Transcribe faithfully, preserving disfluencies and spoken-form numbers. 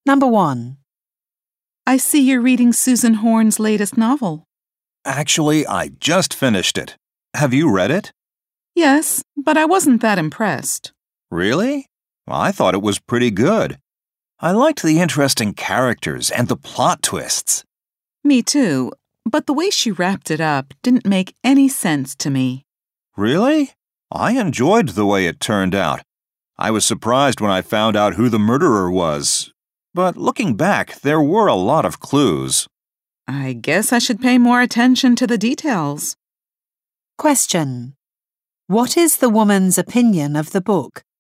Number one. I see you're reading Susan Horn's latest novel. Actually, I just finished it. Have you read it? Yes, but I wasn't that impressed. Really? Well, I thought it was pretty good. I liked the interesting characters and the plot twists. Me too, but the way she wrapped it up didn't make any sense to me. Really? I enjoyed the way it turned out. I was surprised when I found out who the murderer was. But looking back, there were a lot of clues. I guess I should pay more attention to the details. Question. What is the woman's opinion of the book?